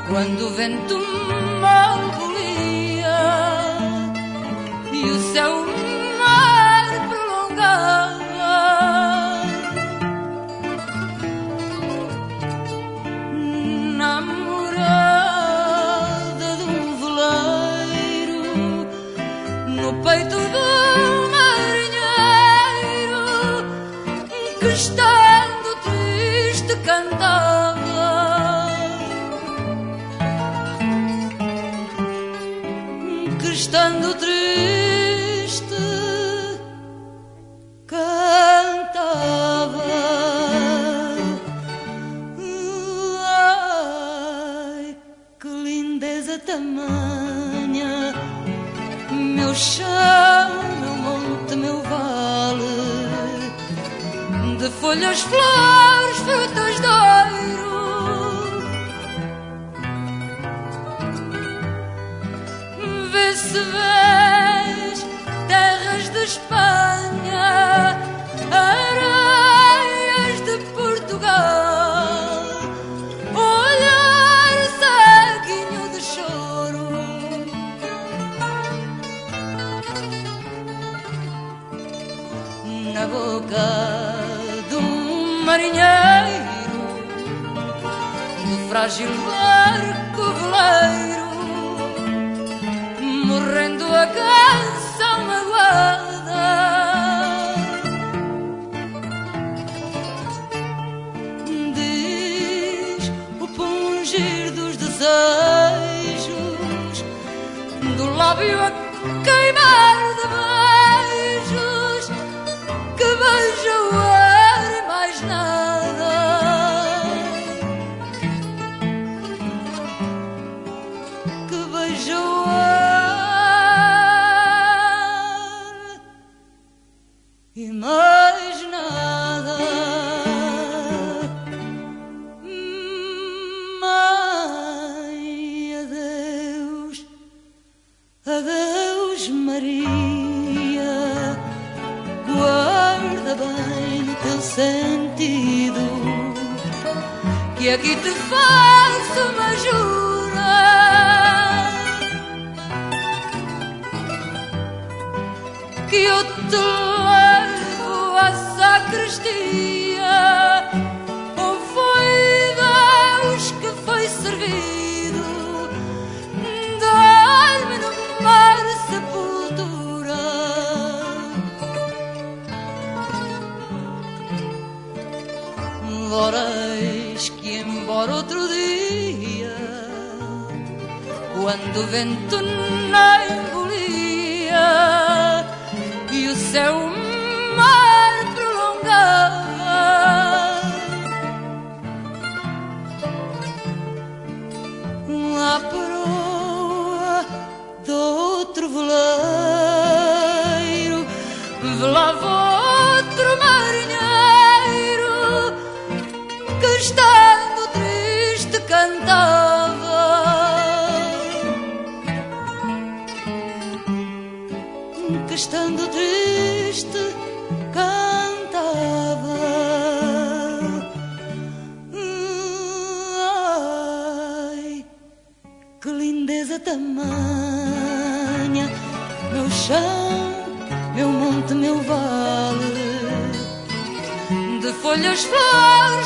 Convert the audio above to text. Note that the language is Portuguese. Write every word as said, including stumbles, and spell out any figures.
quando o vento mal bolia e o céu mar prolongava. Namorada de um veleiro no peito do marinheiro que estando triste cantava. Que estando triste cantava. Ai, que lindeza tamanha, meu chão, meu monte, meu vale, de folhas, flores, frutas de ouro. Vê-se vês terras de Espanha, areias de Portugal, olhar ceguinho de choro. Na boca de um marinheiro, do frágil barco veleiro, morrendo a canção magoada. Diz o pungir dos desejos, do lábio a queimar de beijos, que beija o ar e mais nada. Que beija o ar e mais nada. Mãe, adeus, adeus Maria, guarda bem no teu sentido, que aqui te faço uma jura. Que eu te levo à sacristia, ou foi Deus que foi servido, dar-me no mar sepultura. Ora eis que embora outro dia, quando o vento não embolia e o céu mar prolongava, a proa de outro veleiro velava outro marinheiro que estando triste cantava. Que estando triste cantava. Ai, que lindeza tamanha, meu chão, meu monte, meu vale, de folhas, flores,